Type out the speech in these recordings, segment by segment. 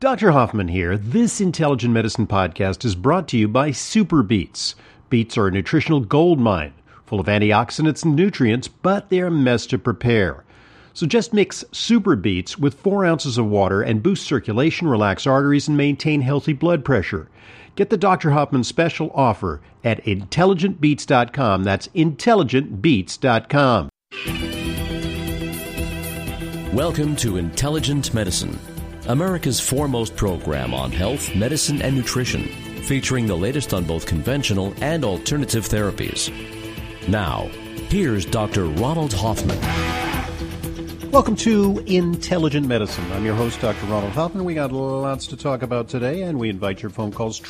Dr. Hoffman here. This Intelligent Medicine podcast is brought to you by Super Beets. Beets are a nutritional gold mine, full of antioxidants and nutrients, but they're a mess to prepare. So just mix Super Beets with 4 ounces of water and boost circulation, relax arteries, and maintain healthy blood pressure. Get the Dr. Hoffman special offer at intelligentbeets.com. That's intelligentbeets.com. Welcome to Intelligent Medicine, America's foremost program on health, medicine, and nutrition, featuring the latest on both conventional and alternative therapies. Now, here's Dr. Ronald Hoffman. Welcome to Intelligent Medicine. I'm your host, Dr. Ronald Hoffman. We got lots to talk about today, and we invite your phone calls,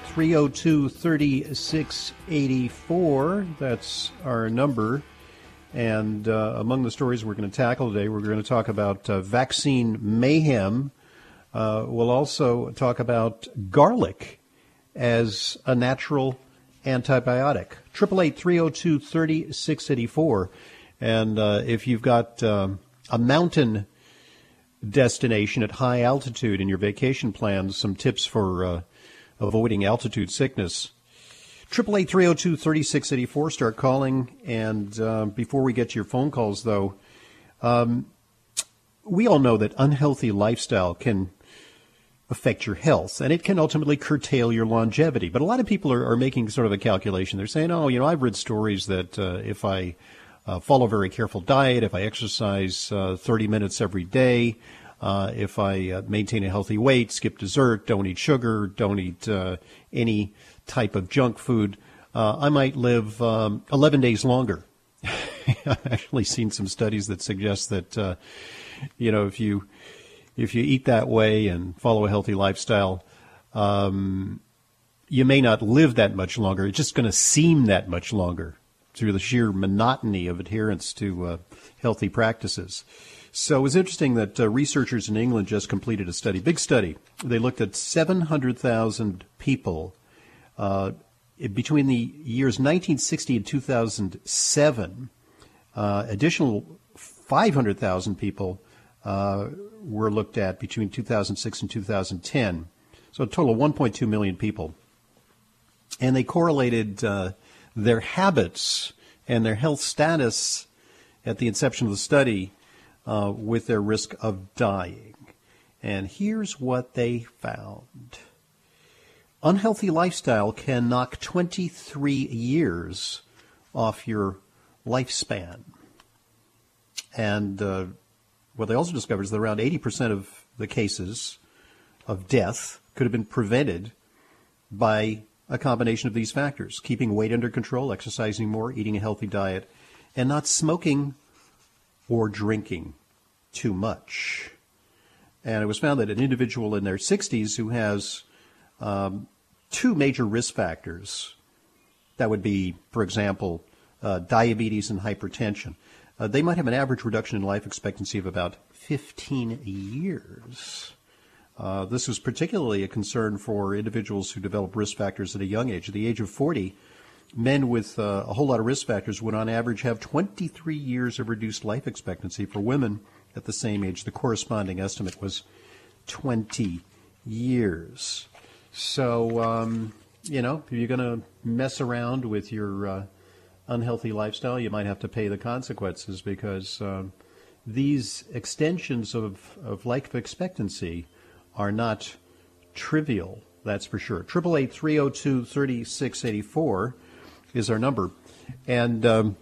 888-302-3684. That's our number. And among the stories we're going to tackle today, we're going to talk about vaccine mayhem. We'll also talk about garlic as a natural antibiotic. 888-302-3684. And if you've got a mountain destination at high altitude in your vacation plans, some tips for avoiding altitude sickness. 888-302-3684. Start calling. And before we get to your phone calls, though, we all know that unhealthy lifestyle can affect your health, and it can ultimately curtail your longevity. But a lot of people are making sort of a calculation. They're saying, I've read stories that if I follow a very careful diet, if I exercise 30 minutes every day, if I maintain a healthy weight, skip dessert, don't eat sugar, don't eat any type of junk food, I might live 11 days longer. I've actually seen some studies that suggest that, if you eat that way and follow a healthy lifestyle, you may not live that much longer. It's just going to seem that much longer through the sheer monotony of adherence to healthy practices. So it was interesting that researchers in England just completed a study, big study. They looked at 700,000 people between the years 1960 and 2007. Additional 500,000 people were looked at between 2006 and 2010. So a total of 1.2 million people. And they correlated their habits and their health status at the inception of the study with their risk of dying. And here's what they found. Unhealthy lifestyle can knock 23 years off your lifespan. And what they also discovered is that around 80% of the cases of death could have been prevented by a combination of these factors: keeping weight under control, exercising more, eating a healthy diet, and not smoking or drinking too much. And it was found that an individual in their 60s who has 2 major risk factors, that would be, for example, diabetes and hypertension, they might have an average reduction in life expectancy of about 15 years. This was particularly a concern for individuals who develop risk factors at a young age. At the age of 40, men with a whole lot of risk factors would on average have 23 years of reduced life expectancy. For women at the same age, the corresponding estimate was 20 years. So, if you're going to mess around with your unhealthy lifestyle, you might have to pay the consequences, because these extensions of life expectancy are not trivial, that's for sure. 888-302-3684 is our number. And,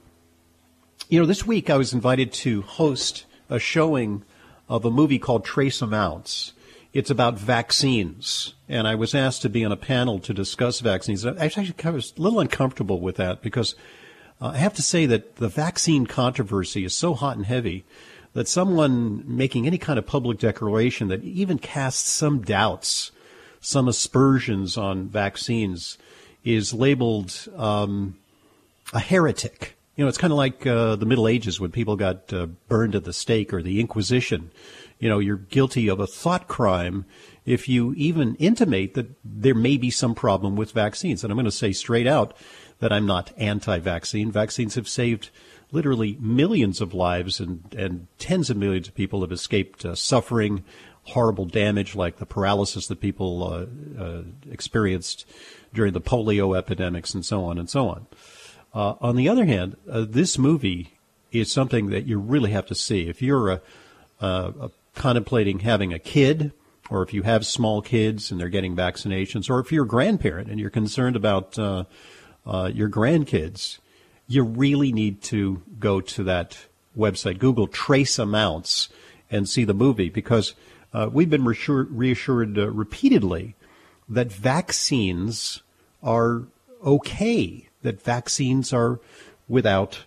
this week I was invited to host a showing of a movie called Trace Amounts. It's about vaccines, and I was asked to be on a panel to discuss vaccines. I actually was a little uncomfortable with that, because I have to say that the vaccine controversy is so hot and heavy that someone making any kind of public declaration that even casts some doubts, some aspersions on vaccines, is labeled a heretic. It's kind of like the Middle Ages when people got burned at the stake, or the Inquisition. You're guilty of a thought crime if you even intimate that there may be some problem with vaccines. And I'm going to say straight out that I'm not anti-vaccine. Vaccines have saved literally millions of lives, and tens of millions of people have escaped suffering horrible damage like the paralysis that people experienced during the polio epidemics and so on and so on. On the other hand, this movie is something that you really have to see. If you're contemplating having a kid, or if you have small kids and they're getting vaccinations, or if you're a grandparent and you're concerned about your grandkids, you really need to go to that website, Google Trace Amounts, and see the movie, because we've been reassured repeatedly that vaccines are okay, that vaccines are without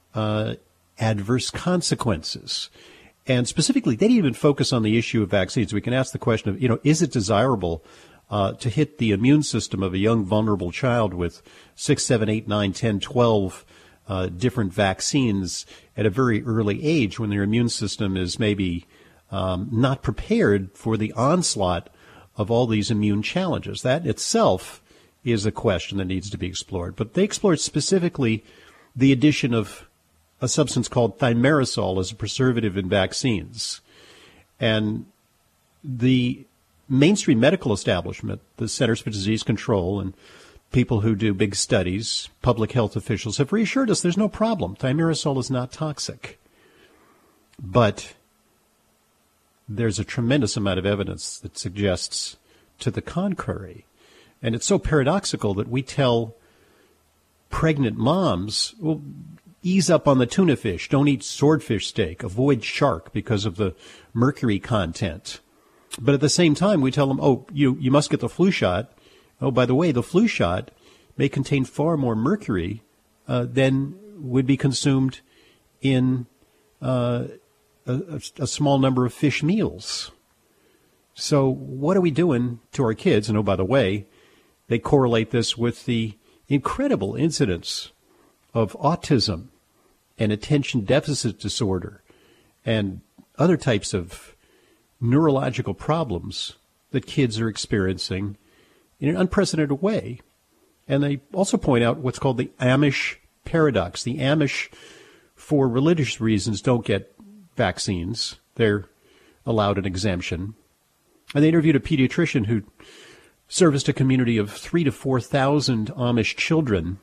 adverse consequences. And specifically, they didn't even focus on the issue of vaccines. We can ask the question of, is it desirable to hit the immune system of a young, vulnerable child with 6, 7, 8, 9, 10, 12 different vaccines at a very early age when their immune system is maybe not prepared for the onslaught of all these immune challenges? That itself is a question that needs to be explored. But they explored specifically the addition of a substance called thimerosal as a preservative in vaccines. And the mainstream medical establishment, the Centers for Disease Control, and people who do big studies, public health officials, have reassured us there's no problem. Thimerosal is not toxic. But there's a tremendous amount of evidence that suggests to the contrary. And it's so paradoxical that we tell pregnant moms, well, ease up on the tuna fish, don't eat swordfish steak, avoid shark because of the mercury content. But at the same time, we tell them, you must get the flu shot. Oh, by the way, the flu shot may contain far more mercury than would be consumed in a small number of fish meals. So what are we doing to our kids? And, oh, by the way, they correlate this with the incredible incidence of autism and attention deficit disorder and other types of neurological problems that kids are experiencing in an unprecedented way. And they also point out what's called the Amish paradox. The Amish, for religious reasons, don't get vaccines. They're allowed an exemption. And they interviewed a pediatrician who serviced a community of 3,000 to 4,000 Amish children.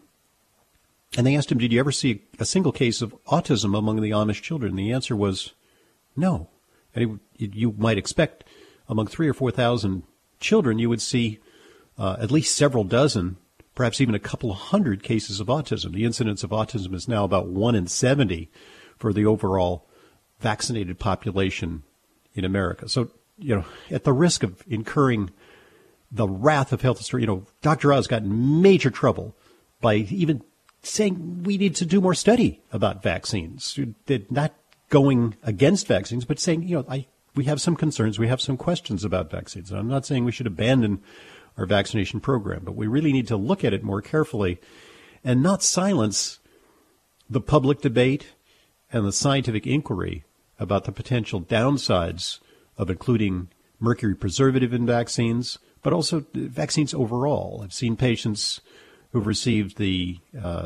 And they asked him, did you ever see a single case of autism among the Amish children? And the answer was no. And you might expect among 3,000 or 4,000 children, you would see at least several dozen, perhaps even a couple of hundred cases of autism. The incidence of autism is now about 1 in 70 for the overall vaccinated population in America. So, at the risk of incurring the wrath of health authorities, Dr. Oz got in major trouble by even saying we need to do more study about vaccines. Not going against vaccines, but saying, we have some concerns, we have some questions about vaccines. And I'm not saying we should abandon our vaccination program, but we really need to look at it more carefully and not silence the public debate and the scientific inquiry about the potential downsides of including mercury preservative in vaccines, but also vaccines overall. I've seen patients who've received the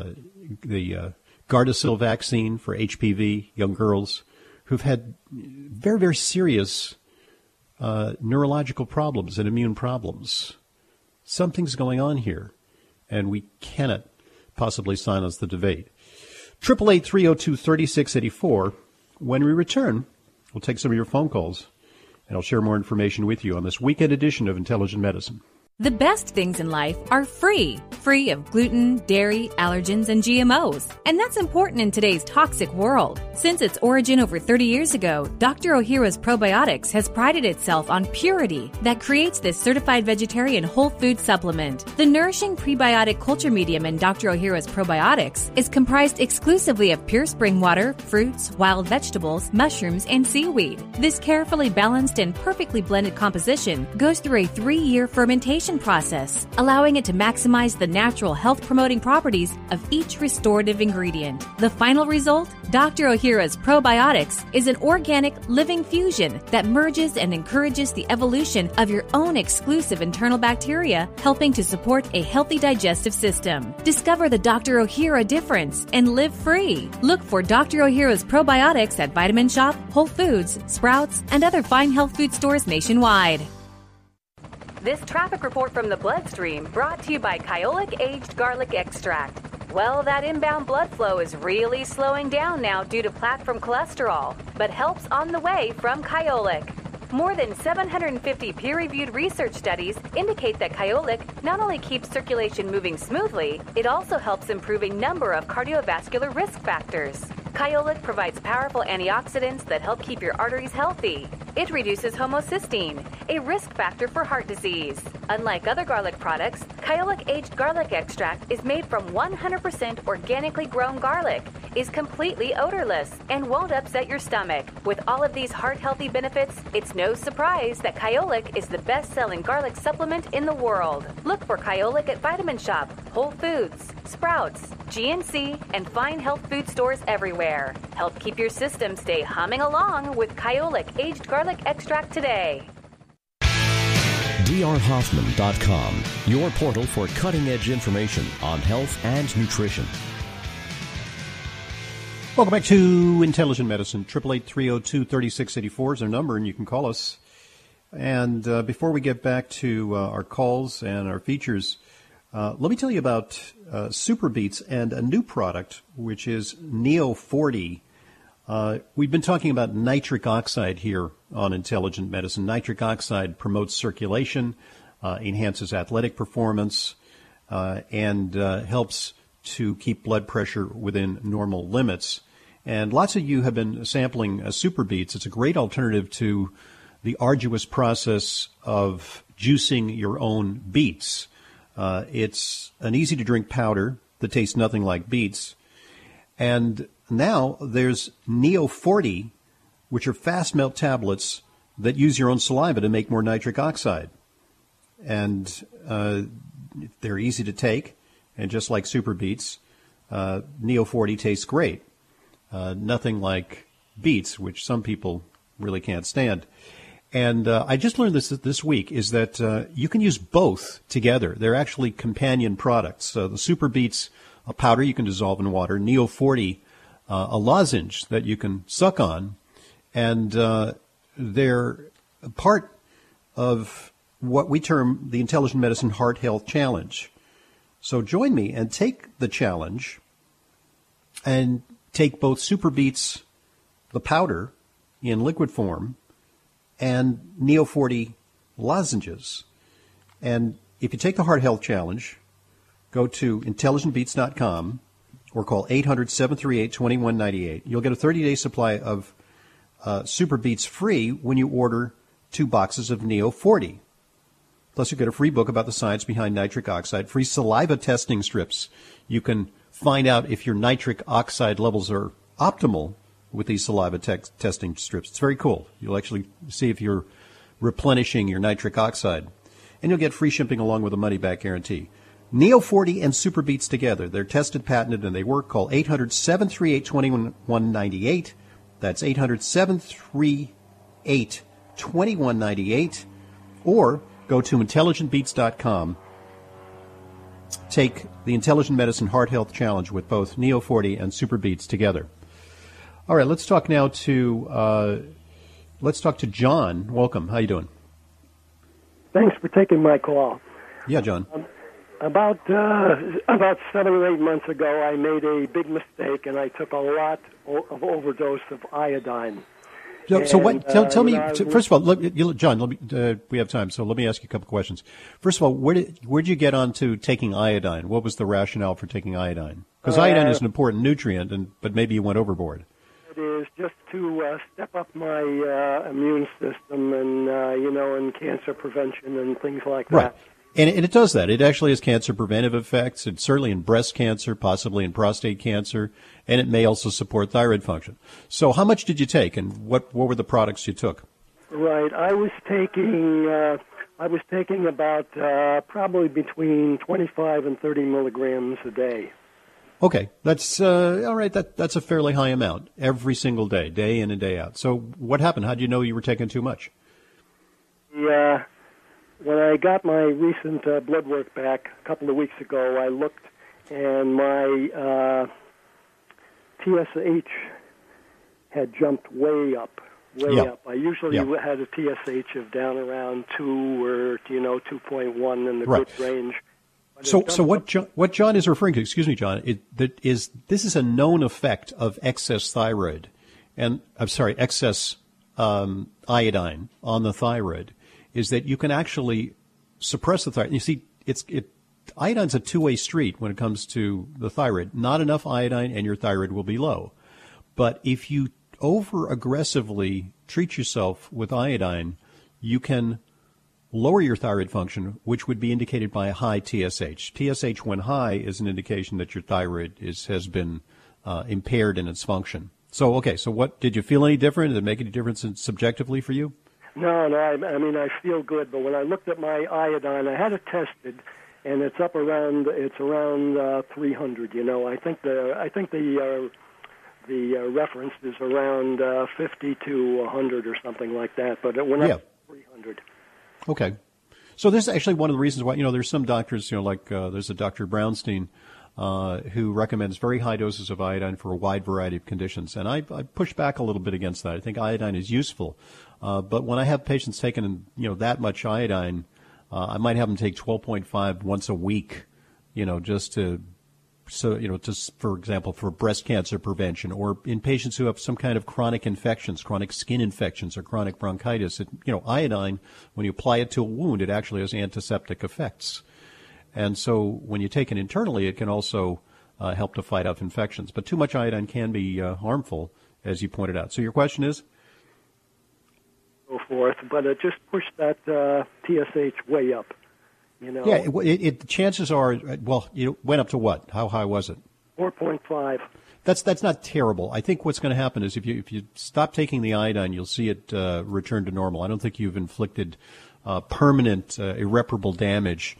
Gardasil vaccine for HPV, young girls, who've had very, very serious neurological problems and immune problems. Something's going on here, and we cannot possibly silence the debate. 888-302-3684. When we return, we'll take some of your phone calls, and I'll share more information with you on this weekend edition of Intelligent Medicine. The best things in life are free of gluten, dairy, allergens, and GMOs. And that's important in today's toxic world. Since its origin over 30 years ago, Dr. Ohhira's Probiotics has prided itself on purity that creates this certified vegetarian whole food supplement. The nourishing prebiotic culture medium in Dr. Ohhira's Probiotics is comprised exclusively of pure spring water, fruits, wild vegetables, mushrooms, and seaweed. This carefully balanced and perfectly blended composition goes through a 3-year fermentation digestion process, allowing it to maximize the natural health-promoting properties of each restorative ingredient. The final result? Dr. Ohhira's Probiotics is an organic living fusion that merges and encourages the evolution of your own exclusive internal bacteria, helping to support a healthy digestive system. Discover the Dr. Ohhira difference and live free. Look for Dr. Ohhira's Probiotics at Vitamin Shop, Whole Foods, Sprouts, and other fine health food stores nationwide. This traffic report from the bloodstream brought to you by Kyolic Aged Garlic Extract. Well, that inbound blood flow is really slowing down now due to plaque from cholesterol, but help's on the way from Kyolic. More than 750 peer-reviewed research studies indicate that Kyolic not only keeps circulation moving smoothly, it also helps improve a number of cardiovascular risk factors. Kyolic provides powerful antioxidants that help keep your arteries healthy. It reduces homocysteine, a risk factor for heart disease. Unlike other garlic products, Kyolic Aged Garlic Extract is made from 100% organically grown garlic, is completely odorless, and won't upset your stomach. With all of these heart-healthy benefits, it's no surprise that Kyolic is the best-selling garlic supplement in the world. Look for Kyolic at Vitamin Shop, Whole Foods, Sprouts, GNC, and fine health food stores everywhere. Help keep your system stay humming along with Kyolic Aged Garlic Extract today. drhoffman.com, your portal for cutting-edge information on health and nutrition. Welcome back to Intelligent Medicine. 888-302-3684 is our number, and you can call us. And before we get back to our calls and our features, let me tell you about Super Beets and a new product, which is Neo 40. We've been talking about nitric oxide here on Intelligent Medicine. Nitric oxide promotes circulation, enhances athletic performance, and helps to keep blood pressure within normal limits. And lots of you have been sampling Super Beets. It's a great alternative to the arduous process of juicing your own beets. It's an easy-to-drink powder that tastes nothing like beets. And now there's Neo 40, which are fast-melt tablets that use your own saliva to make more nitric oxide. And they're easy to take. And just like Super Beets, Neo 40 tastes great. Nothing like beets, which some people really can't stand. And I just learned this week, is that you can use both together. They're actually companion products. The Super Beets, a powder you can dissolve in water, Neo 40, a lozenge that you can suck on, and they're part of what we term the Intelligent Medicine Heart Health Challenge. So join me and take the challenge and take both Super Beets, the powder in liquid form, and Neo 40 lozenges. And if you take the Heart Health Challenge, go to intelligentbeats.com or call 800-738-2198. You'll get a 30-day supply of Super Beets free when you order 2 boxes of Neo 40. Plus, you get a free book about the science behind nitric oxide, free saliva testing strips. You can find out if your nitric oxide levels are optimal with these saliva testing strips. It's very cool. You'll actually see if you're replenishing your nitric oxide. And you'll get free shipping along with a money-back guarantee. Neo 40 and Super Beets together. They're tested, patented, and they work. Call 800-738-2198. That's 800-738-2198. Or go to intelligentbeats.com. Take the Intelligent Medicine Heart Health Challenge with both Neo 40 and Super Beets together. All right, let's talk now to John. Welcome. How you doing? Thanks for taking my call. Yeah, John. About 7 or 8 months ago, I made a big mistake, and I took a lot of overdose of iodine. So what? Tell me. First of all, John. We have time, so let me ask you a couple questions. First of all, where'd you get onto taking iodine? What was the rationale for taking iodine? Because iodine is an important nutrient, but maybe you went overboard. It is just to step up my immune system, and and cancer prevention and things like that. Right. And it does that. It actually has cancer preventive effects. It's certainly in breast cancer, possibly in prostate cancer, and it may also support thyroid function. So how much did you take, and what were the products you took? Right. I was taking I was taking about probably between 25 and 30 milligrams a day. Okay, that's all right. That's a fairly high amount every single day, day in and day out. So what happened? How did you know you were taking too much? Yeah, when I got my recent blood work back a couple of weeks ago, I looked, and my TSH had jumped way up. I usually had a TSH of down around 2 or 2.1 in the good range. So what John is referring to, excuse me, John, this is a known effect of excess thyroid, and excess iodine on the thyroid, is that you can actually suppress the thyroid. You see, iodine's a two-way street when it comes to the thyroid. Not enough iodine, and your thyroid will be low. But if you over-aggressively treat yourself with iodine, you can lower your thyroid function, which would be indicated by a high TSH. TSH, when high, is an indication that your thyroid has been impaired in its function. So, okay, so what, did you feel any different? Did it make any difference subjectively for you? No, I mean, I feel good, but when I looked at my iodine, I had it tested, and it's around 300. I think the reference is around 50 to 100 or something like that, but it went up to 300. Okay. So this is actually one of the reasons why, there's some doctors, there's a Dr. Brownstein who recommends very high doses of iodine for a wide variety of conditions. And I push back a little bit against that. I think iodine is useful. But when I have patients taking, that much iodine, I might have them take 12.5 once a week, just for example, for breast cancer prevention, or in patients who have some kind of chronic infections, chronic skin infections, or chronic bronchitis. Iodine, when you apply it to a wound, it actually has antiseptic effects. And so when you take it internally, it can also help to fight off infections. But too much iodine can be harmful, as you pointed out. So your question is? So forth, but it just pushed that TSH way up. Yeah, chances are, it went up to what? How high was it? 4.5. That's not terrible. I think what's going to happen is if you stop taking the iodine, you'll see it return to normal. I don't think you've inflicted permanent, irreparable damage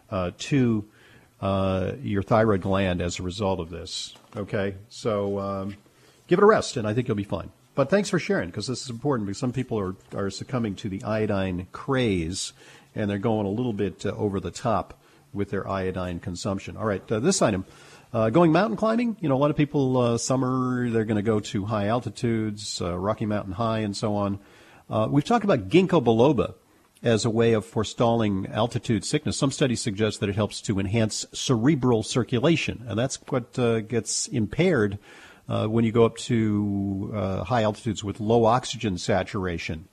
to your thyroid gland as a result of this. Okay, so give it a rest, and I think you'll be fine. But thanks for sharing, because this is important, because some people are succumbing to the iodine craze, and they're going a little bit over the top with their iodine consumption. All right, this item, going mountain climbing. A lot of people, summer, they're going to go to high altitudes, Rocky Mountain High and so on. We've talked about ginkgo biloba as a way of forestalling altitude sickness. Some studies suggest that it helps to enhance cerebral circulation, and that's what gets impaired when you go up to high altitudes with low oxygen saturation.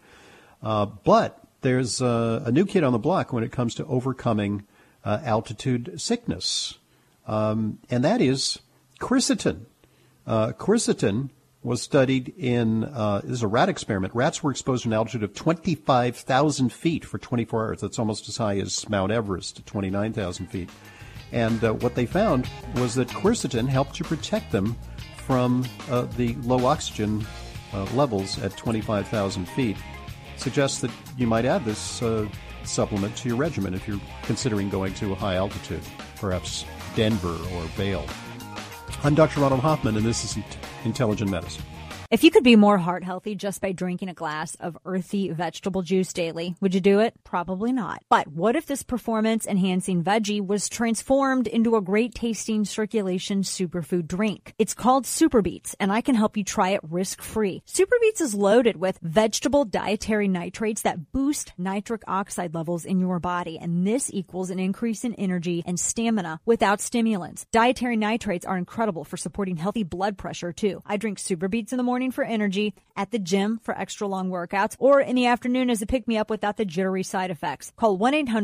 But there's a new kid on the block when it comes to overcoming altitude sickness, and that is quercetin. Quercetin was studied in, this is a rat experiment. Rats were exposed to an altitude of 25,000 feet for 24 hours. That's almost as high as Mount Everest, at 29,000 feet. And what they found was that quercetin helped to protect them from the low oxygen levels at 25,000 feet. Suggests that you might add this supplement to your regimen if you're considering going to a high altitude, perhaps Denver or Vail. I'm Dr. Ronald Hoffman, and this is Intelligent Medicine. If you could be more heart healthy just by drinking a glass of earthy vegetable juice daily, would you do it? Probably not. But what if this performance-enhancing veggie was transformed into a great-tasting circulation superfood drink? It's called SuperBeets, and I can help you try it risk-free. SuperBeets is loaded with vegetable dietary nitrates that boost nitric oxide levels in your body, and this equals an increase in energy and stamina without stimulants. Dietary nitrates are incredible for supporting healthy blood pressure, too. I drink SuperBeets in the morning for energy, at the gym for extra long workouts, or in the afternoon as a pick-me-up without the jittery side effects. Call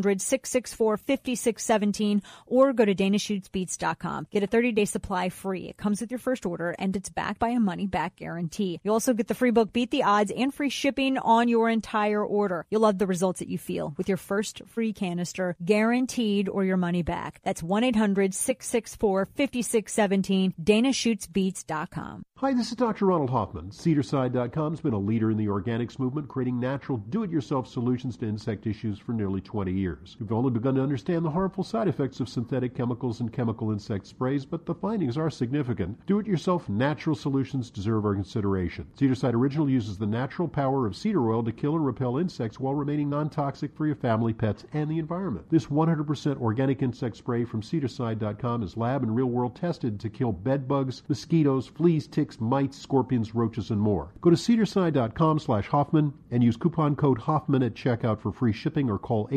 1-800-664-5617 or go to DanaShootsBeats.com. Get a 30-day supply free. It comes with your first order, and it's backed by a money-back guarantee. You'll also get the free book, Beat the Odds, and free shipping on your entire order. You'll love the results that you feel with your first free canister, guaranteed, or your money back. That's 1-800-664-5617, DanaShootsBeats.com. Hi, this is Dr. Ronald Hoffman. Cedarside.com has been a leader in the organics movement, creating natural, do-it-yourself solutions to insect issues for nearly 20 years. We've only begun to understand the harmful side effects of synthetic chemicals and chemical insect sprays, but the findings are significant. Do-it-yourself natural solutions deserve our consideration. Cedarside Original uses the natural power of cedar oil to kill and repel insects while remaining non-toxic for your family, pets, and the environment. This 100% organic insect spray from Cedarside.com is lab and real-world tested to kill bed bugs, mosquitoes, fleas, ticks, mites, scorpions, roaches, and more. Go to cedarside.com/Hoffman and use coupon code Hoffman at checkout for free shipping, or call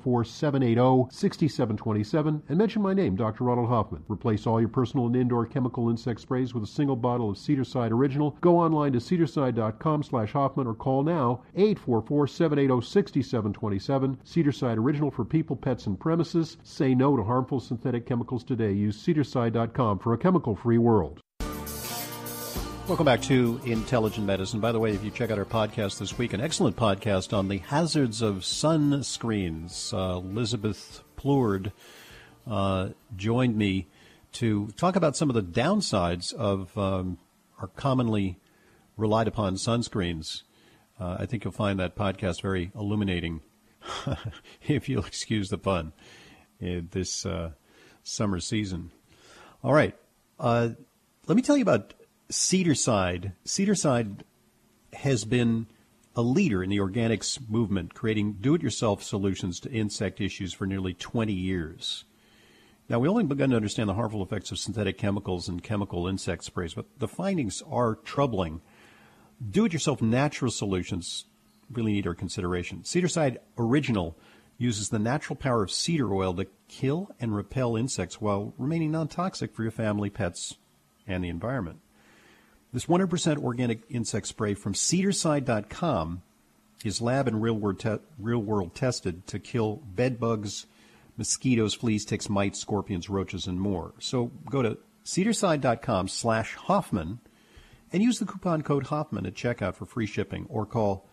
844-780-6727 and mention my name, Dr. Ronald Hoffman. Replace all your personal and indoor chemical insect sprays with a single bottle of Cedarside Original. Go online to cedarside.com/Hoffman or call now 844-780-6727. Cedarside Original for people, pets, and premises. Say no to harmful synthetic chemicals today. Use cedarside.com for a chemical-free world. Welcome back to Intelligent Medicine. By the way, if you check out our podcast this week, an excellent podcast on the hazards of sunscreens. Elizabeth Plourde joined me to talk about some of the downsides of our commonly relied upon sunscreens. I think you'll find that podcast very illuminating, if you'll excuse the pun, this summer season. All right. Let me tell you about Cedarside. Cedarside has been a leader in the organics movement, creating do-it-yourself solutions to insect issues for nearly 20 years. Now, we only begun to understand the harmful effects of synthetic chemicals and chemical insect sprays, but the findings are troubling. Do-it-yourself natural solutions really need our consideration. Cedarside Original uses the natural power of cedar oil to kill and repel insects while remaining non-toxic for your family, pets, and the environment. This 100% organic insect spray from Cedarside.com is lab and real-world tested to kill bed bugs, mosquitoes, fleas, ticks, mites, scorpions, roaches, and more. So go to Cedarside.com/Hoffman and use the coupon code Hoffman at checkout for free shipping, or call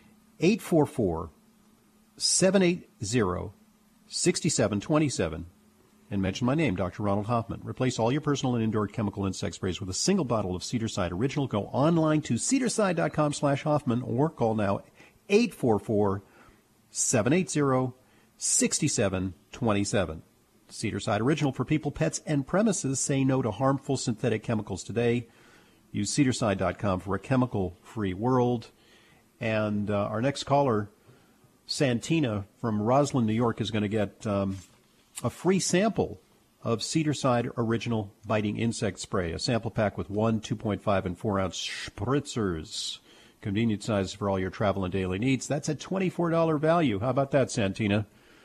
844-780-6727 and mention my name, Dr. Ronald Hoffman. Replace all your personal and indoor chemical insect sprays with a single bottle of Cedarside Original. Go online to cedarside.com/Hoffman or call now 844-780-6727. Cedarside Original for people, pets, and premises. Say no to harmful synthetic chemicals today. Use cedarside.com for a chemical-free world. And our next caller, Santina from Roslyn, New York, is going to get a free sample of Cedarside Original Biting Insect Spray, a sample pack with 1, 2.5, and 4-ounce spritzers. Convenient size for all your travel and daily needs. That's a $24 value. How about that, Santina?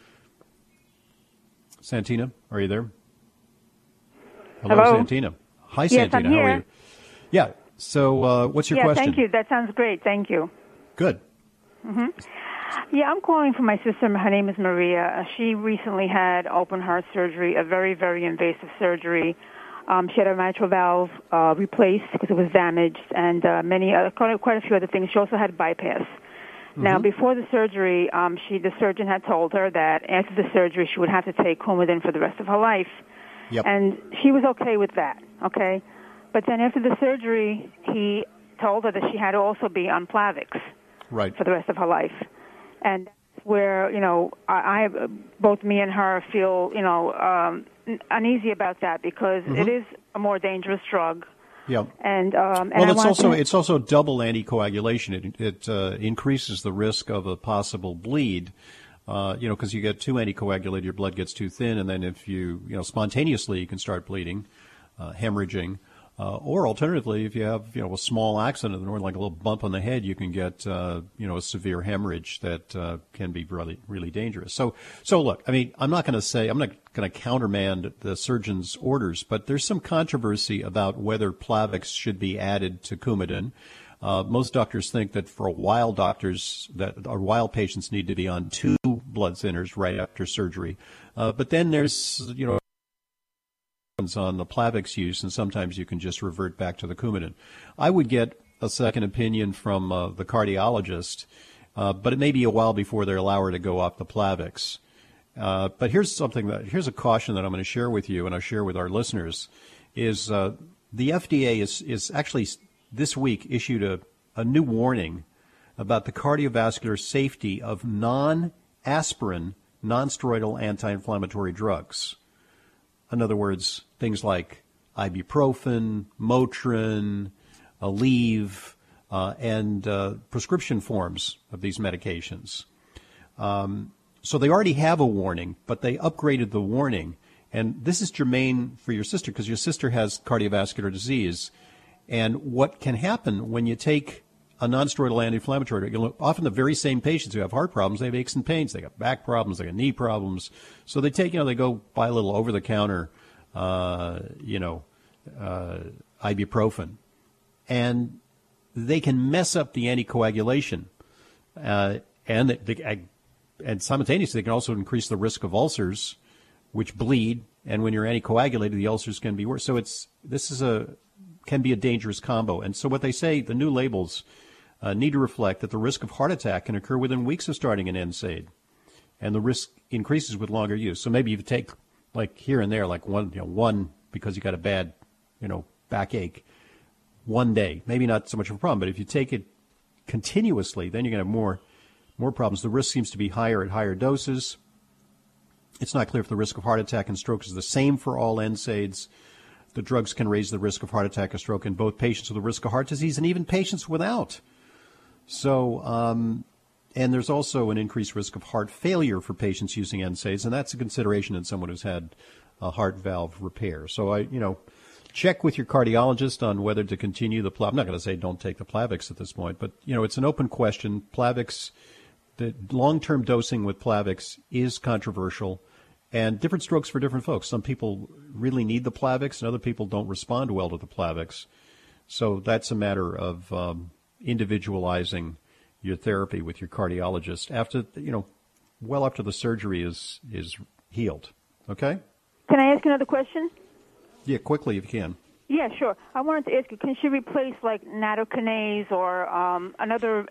Santina, are you there? Hello? Santina. Hi, yes, Santina. I'm here. How are you? Yeah. So what's your question? Thank you. That sounds great. Thank you. Good. Mm-hmm. Yeah, I'm calling for my sister. Her name is Maria. She recently had open heart surgery, a very, very invasive surgery. She had a mitral valve replaced because it was damaged, and quite a few other things. She also had bypass. Mm-hmm. Now, before the surgery, the surgeon had told her that after the surgery she would have to take Coumadin for the rest of her life. Yep. And she was okay with that, okay? But then after the surgery, he told her that she had to also be on Plavix right. for the rest of her life. And where, I both me and her feel, uneasy about that because mm-hmm. it is a more dangerous drug. Yeah. And it's also double anticoagulation. It increases the risk of a possible bleed. Because you get too anticoagulated, your blood gets too thin, and then if you spontaneously, you can start bleeding, hemorrhaging. Or alternatively, if you have, a small accident or like a little bump on the head, you can get, a severe hemorrhage that can be really, really dangerous. So look, I'm not going to countermand the surgeon's orders, but there's some controversy about whether Plavix should be added to Coumadin. Most doctors think that for a while patients need to be on 2 blood thinners right after surgery. But then there's, on the Plavix use, and sometimes you can just revert back to the Coumadin. I would get a second opinion from the cardiologist, but it may be a while before they allow her to go off the Plavix. But here's a caution that I'm going to share with you, and I'll share with our listeners, is the FDA is actually this week issued a new warning about the cardiovascular safety of non-aspirin, non-steroidal anti-inflammatory drugs. In other words, things like ibuprofen, Motrin, Aleve, and prescription forms of these medications. So they already have a warning, but they upgraded the warning. And this is germane for your sister because your sister has cardiovascular disease. And what can happen when you take a non-steroidal anti-inflammatory, often the very same patients who have heart problems, they have aches and pains, they got back problems, they got knee problems. So they take, they go buy a little over-the-counter, ibuprofen. And they can mess up the anticoagulation. And simultaneously, they can also increase the risk of ulcers, which bleed. And when you're anticoagulated, the ulcers can be worse. So can be a dangerous combo. And so what they say, the new labels need to reflect that the risk of heart attack can occur within weeks of starting an NSAID, and the risk increases with longer use. So maybe you take, like here and there, like one because you got a bad, backache, one day, maybe not so much of a problem. But if you take it continuously, then you're going to have more problems. The risk seems to be higher at higher doses. It's not clear if the risk of heart attack and stroke is the same for all NSAIDs. The drugs can raise the risk of heart attack or stroke in both patients with a risk of heart disease and even patients without. So, and there's also an increased risk of heart failure for patients using NSAIDs, and that's a consideration in someone who's had a heart valve repair. So check with your cardiologist on whether to continue the Plavix. I'm not going to say don't take the Plavix at this point, but, it's an open question. Plavix, the long-term dosing with Plavix is controversial. And different strokes for different folks. Some people really need the Plavix, and other people don't respond well to the Plavix. So that's a matter of individualizing your therapy with your cardiologist after, well after the surgery is healed. Okay? Can I ask another question? Yeah, quickly if you can. Yeah, sure. I wanted to ask you, can she replace like nattokinase or another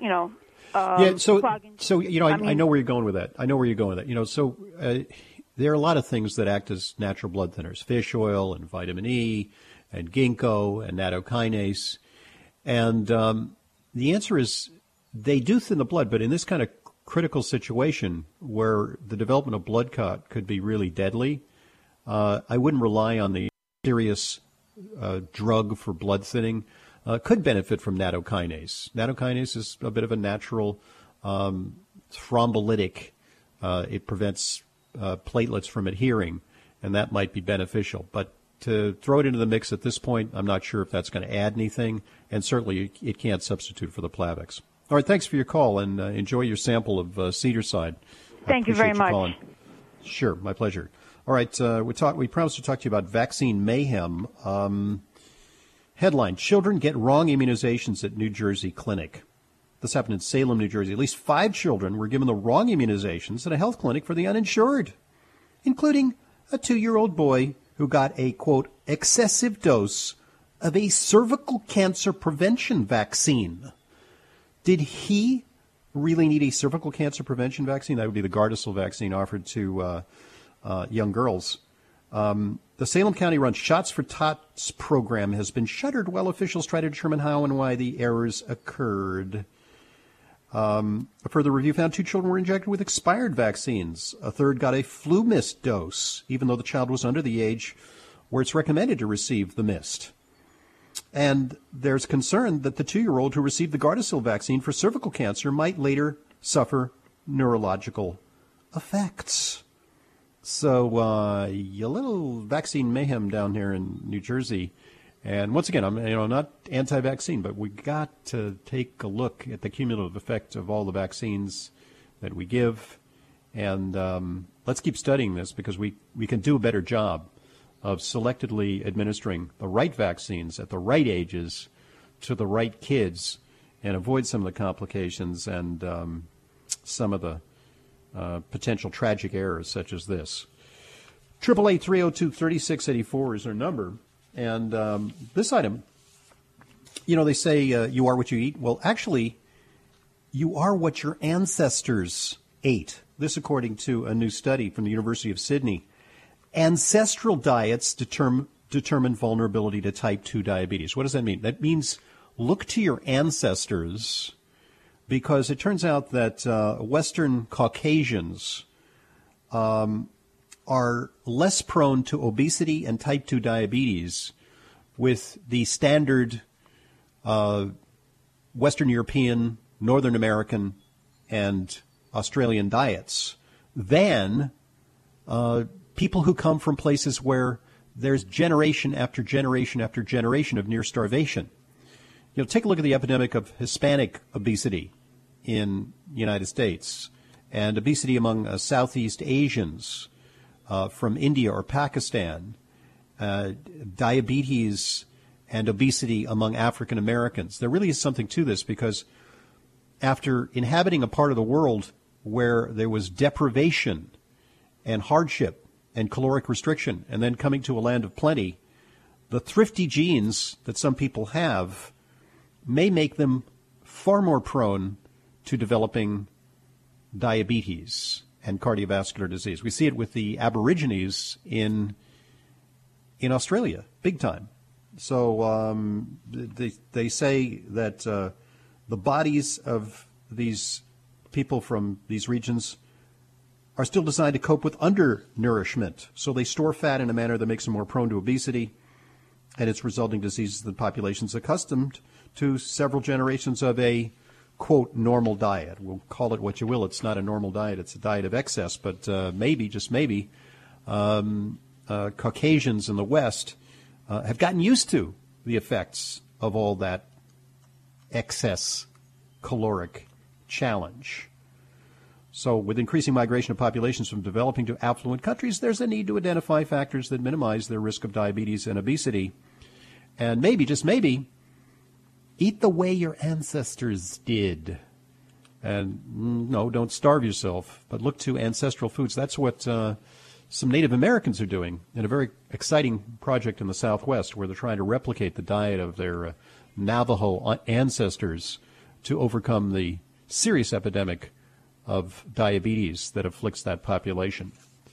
I know where you're going with that. So there are a lot of things that act as natural blood thinners: fish oil and vitamin E and ginkgo and nattokinase. And the answer is they do thin the blood, but in this kind of critical situation where the development of blood clot could be really deadly, I wouldn't rely on the serious drug for blood thinning. Could benefit from nattokinase. Nattokinase is a bit of a natural thrombolytic. It prevents platelets from adhering, and that might be beneficial. But to throw it into the mix at this point, I'm not sure if that's going to add anything, and certainly it can't substitute for the Plavix. All right, thanks for your call, and enjoy your sample of Cedarside. Thank you very much. Calling. Sure, my pleasure. All right, we promised to talk to you about vaccine mayhem. Headline: Children get wrong immunizations at New Jersey clinic. This happened in Salem, New Jersey. At least 5 children were given the wrong immunizations at a health clinic for the uninsured, including a 2-year-old boy who got a, quote, excessive dose of a cervical cancer prevention vaccine. Did he really need a cervical cancer prevention vaccine? That would be the Gardasil vaccine offered to young girls. The Salem County-run Shots for Tots program has been shuttered while officials try to determine how and why the errors occurred. A further review found 2 children were injected with expired vaccines. A third got a flu mist dose, even though the child was under the age where it's recommended to receive the mist. And there's concern that the 2-year-old who received the Gardasil vaccine for cervical cancer might later suffer neurological effects. So a little vaccine mayhem down here in New Jersey. And once again, I'm not anti-vaccine, but we got to take a look at the cumulative effect of all the vaccines that we give. And let's keep studying this because we can do a better job of selectively administering the right vaccines at the right ages to the right kids and avoid some of the complications and some of the potential tragic errors such as this. 888-302-3684 is our number. And this item, they say you are what you eat. Well, actually, you are what your ancestors ate. This according to a new study from the University of Sydney. Ancestral diets determine determine vulnerability to type 2 diabetes. What does that mean? That means look to your ancestors, because it turns out that Western Caucasians are less prone to obesity and type 2 diabetes with the standard Western European, Northern American, and Australian diets than people who come from places where there's generation after generation after generation of near starvation. You know, take a look at the epidemic of Hispanic obesity in the United States and obesity among Southeast Asians from India or Pakistan, diabetes and obesity among African Americans. There really is something to this, because after inhabiting a part of the world where there was deprivation and hardship and caloric restriction, and then coming to a land of plenty, the thrifty genes that some people have may make them far more prone to developing diabetes and cardiovascular disease. We see it with the Aborigines in Australia, big time. So they say that the bodies of these people from these regions are still designed to cope with undernourishment. So they store fat in a manner that makes them more prone to obesity and its resulting diseases than populations accustomed to several generations of a, quote, normal diet. We'll call it what you will. It's not a normal diet. It's a diet of excess. But maybe, just maybe, Caucasians in the West have gotten used to the effects of all that excess caloric challenge. So with increasing migration of populations from developing to affluent countries, there's a need to identify factors that minimize their risk of diabetes and obesity. And maybe, just maybe, eat the way your ancestors did. And no, don't starve yourself, but look to ancestral foods. That's what some Native Americans are doing in a very exciting project in the Southwest, where they're trying to replicate the diet of their Navajo ancestors to overcome the serious epidemic of diabetes that afflicts that population.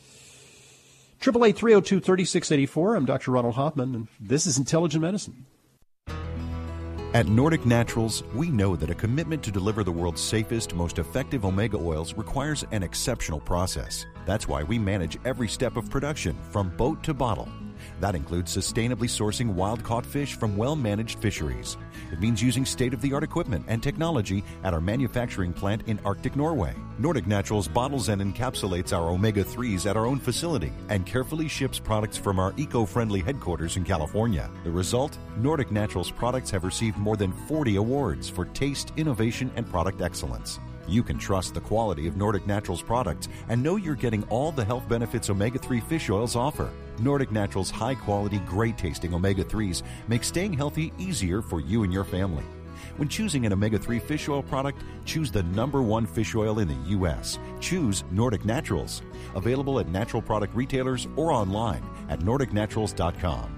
888-302-3684. I'm Dr. Ronald Hoffman, and this is Intelligent Medicine. At Nordic Naturals, we know that a commitment to deliver the world's safest, most effective omega oils requires an exceptional process. That's why we manage every step of production, from boat to bottle. That includes sustainably sourcing wild-caught fish from well-managed fisheries. It means using state-of-the-art equipment and technology at our manufacturing plant in Arctic Norway. Nordic Naturals bottles and encapsulates our omega-3s at our own facility and carefully ships products from our eco-friendly headquarters in California. The result? Nordic Naturals products have received more than 40 awards for taste, innovation, and product excellence. You can trust the quality of Nordic Naturals products and know you're getting all the health benefits omega-3 fish oils offer. Nordic Naturals' high-quality, great-tasting omega-3s make staying healthy easier for you and your family. When choosing an omega-3 fish oil product, choose the #1 fish oil in the U.S. Choose Nordic Naturals. Available at natural product retailers or online at NordicNaturals.com.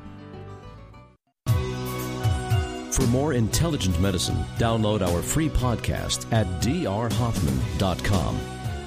For more intelligent medicine, download our free podcast at drhoffman.com.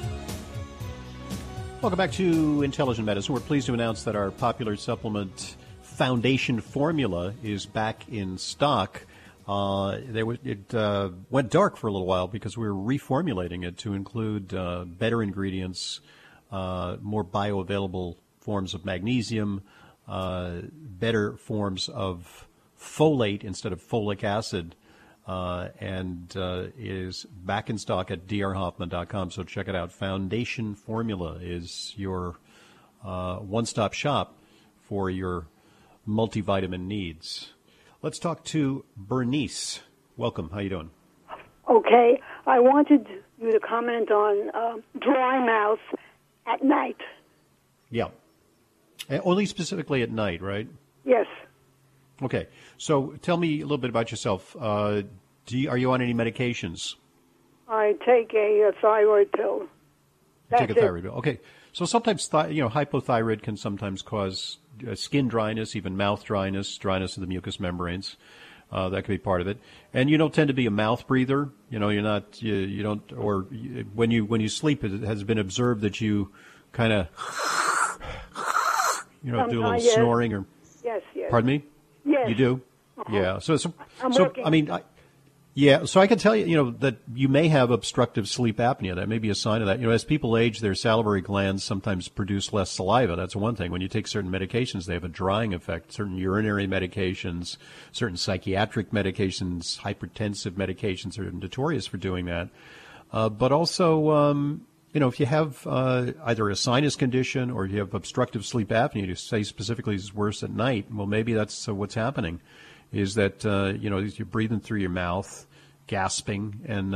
Welcome back to Intelligent Medicine. We're pleased to announce that our popular supplement Foundation Formula is back in stock. It went dark for a little while because we were reformulating it to include better ingredients, more bioavailable forms of magnesium, better forms of folate instead of folic acid, and is back in stock at drhoffman.com. So check it out. Foundation Formula is your one-stop shop for your multivitamin needs. Let's talk to Bernice. Welcome. How you doing? Okay. I wanted you to comment on dry mouth at night. Yeah. Only specifically at night, right? Yes. Okay. So tell me a little bit about yourself. Are you on any medications? I take a thyroid pill. Take a thyroid pill. Okay. So sometimes, hypothyroid can sometimes cause skin dryness, even mouth dryness, dryness of the mucous membranes. That could be part of it. And you don't tend to be a mouth breather. You know, you're not, you don't, or when you sleep, it has been observed that you kind of, do a little snoring or. Yes, yes. Pardon me? Yes. You do? Uh-huh. Yeah. So working. I mean, so I can tell you, that you may have obstructive sleep apnea. That may be a sign of that. As people age, their salivary glands sometimes produce less saliva. That's one thing. When you take certain medications, they have a drying effect. Certain urinary medications, certain psychiatric medications, hypertensive medications are notorious for doing that. But also, if you have either a sinus condition or you have obstructive sleep apnea, you say specifically it's worse at night, well, maybe that's what's happening, is that, you're breathing through your mouth, gasping, and,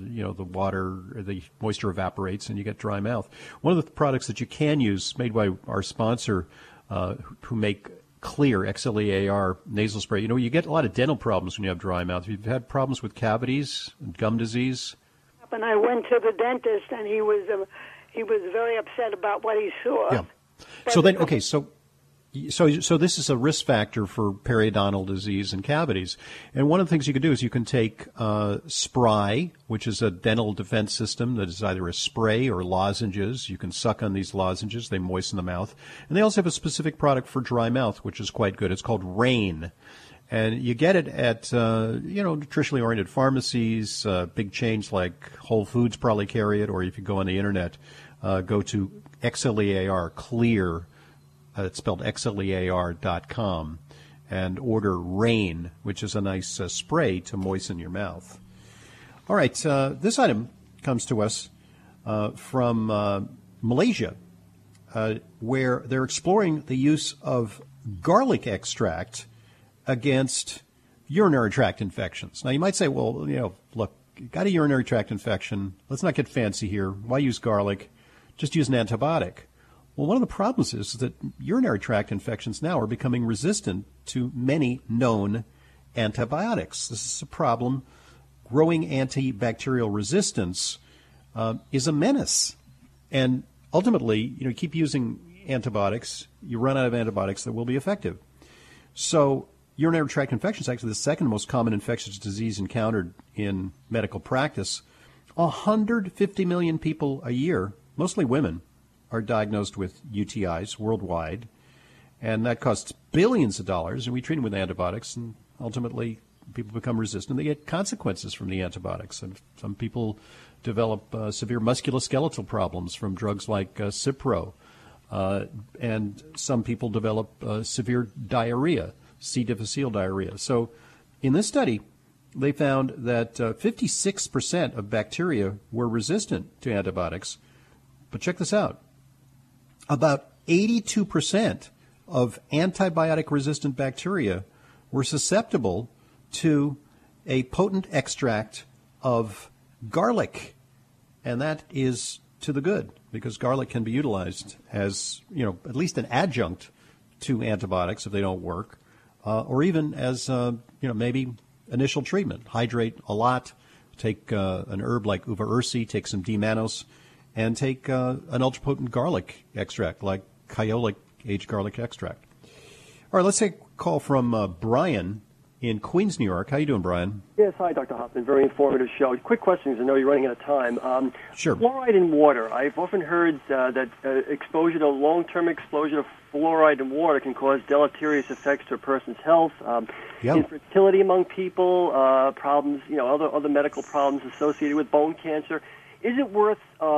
the moisture evaporates and you get dry mouth. One of the products that you can use, made by our sponsor, who make Clear, XLEAR nasal spray, you get a lot of dental problems when you have dry mouth. If you've had problems with cavities, gum disease. And I went to the dentist, and he was very upset about what he saw. Yeah. So then, okay, so this is a risk factor for periodontal disease and cavities. And one of the things you can do is you can take Spry, which is a dental defense system that is either a spray or lozenges. You can suck on these lozenges. They moisten the mouth. And they also have a specific product for dry mouth, which is quite good. It's called Rain. And you get it at, nutritionally oriented pharmacies, big chains like Whole Foods probably carry it, or if you go on the internet, go to XLEAR, Clear, it's spelled XLEAR.com, and order Rain, which is a nice spray to moisten your mouth. All right, this item comes to us from Malaysia, where they're exploring the use of garlic extract against urinary tract infections. Now, you might say, well, look, you got a urinary tract infection. Let's not get fancy here. Why use garlic? Just use an antibiotic. Well, one of the problems is that urinary tract infections now are becoming resistant to many known antibiotics. This is a problem. Growing antibacterial resistance is a menace. And ultimately, you keep using antibiotics, you run out of antibiotics that will be effective. So urinary tract infection is actually the second most common infectious disease encountered in medical practice. 150 million people a year, mostly women, are diagnosed with UTIs worldwide, and that costs billions of dollars, and we treat them with antibiotics, and ultimately people become resistant. They get consequences from the antibiotics, and some people develop severe musculoskeletal problems from drugs like Cipro, and some people develop severe diarrhea, C. difficile diarrhea. So in this study, they found that 56% of bacteria were resistant to antibiotics. But check this out. About 82% of antibiotic-resistant bacteria were susceptible to a potent extract of garlic. And that is to the good, because garlic can be utilized as, at least an adjunct to antibiotics if they don't work, or even as, maybe initial treatment. Hydrate a lot, take an herb like uva ursi, take some D-mannose, and take an ultra-potent garlic extract like Kyolic aged garlic extract. All right, let's take a call from Brian in Queens, New York. How you doing, Brian? Yes, hi, Dr. Hoffman. Very informative show. Quick questions. I know you're running out of time. Sure. Fluoride in water. I've often heard that long-term exposure to fluoride in water can cause deleterious effects to a person's health, infertility among people, problems, other medical problems associated with bone cancer. Is it worth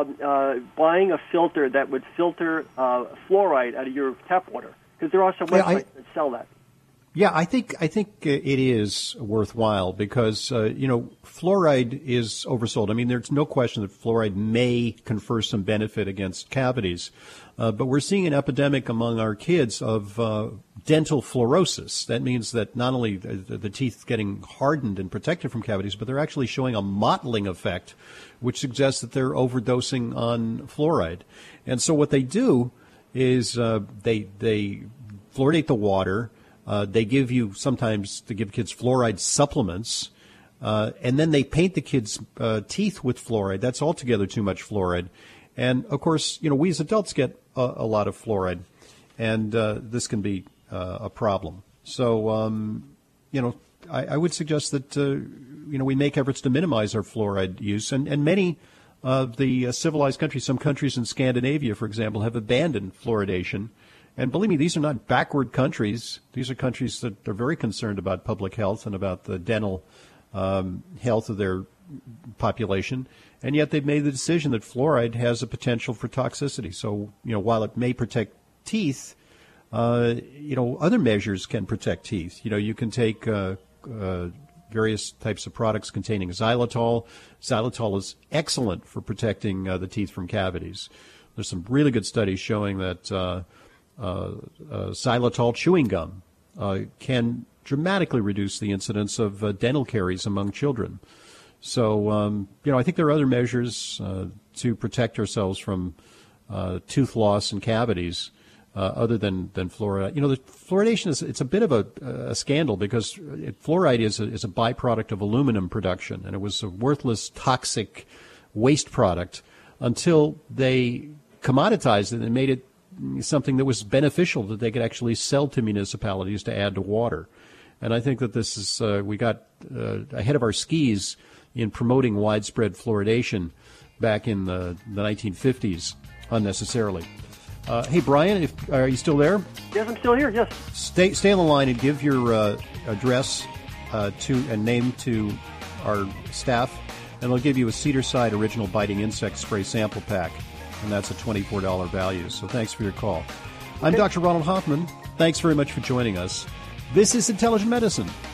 buying a filter that would filter fluoride out of your tap water? Because there are some websites that sell that. Yeah, I think it is worthwhile because fluoride is oversold. I mean, there's no question that fluoride may confer some benefit against cavities, but we're seeing an epidemic among our kids of dental fluorosis. That means that not only the teeth getting hardened and protected from cavities, but they're actually showing a mottling effect, which suggests that they're overdosing on fluoride. And so what they do is they fluoridate the water. They give kids fluoride supplements, and then they paint the kids' teeth with fluoride. That's altogether too much fluoride. And, of course, we as adults get a lot of fluoride, and this can be a problem. So, I would suggest that, we make efforts to minimize our fluoride use. And many of the civilized countries, some countries in Scandinavia, for example, have abandoned fluoridation. And believe me, these are not backward countries. These are countries that are very concerned about public health and about the dental health of their population. And yet they've made the decision that fluoride has a potential for toxicity. So, while it may protect teeth, other measures can protect teeth. You can take various types of products containing xylitol. Xylitol is excellent for protecting the teeth from cavities. There's some really good studies showing that xylitol chewing gum can dramatically reduce the incidence of dental caries among children. So, I think there are other measures to protect ourselves from tooth loss and cavities other than fluoride. The fluoridation it's a bit of a scandal because fluoride is a byproduct of aluminum production, and it was a worthless, toxic waste product until they commoditized it and made it something that was beneficial that they could actually sell to municipalities to add to water. And I think that this is we got ahead of our skis in promoting widespread fluoridation back in the 1950s unnecessarily. Hey, Brian, are you still there? Yes, I'm still here, yes. Stay on the line and give your address and name to our staff, and they'll give you a Cedarside Original Biting Insect Spray sample pack, and that's a $24 value. So thanks for your call. I'm Dr. Ronald Hoffman. Thanks very much for joining us. This is Intelligent Medicine.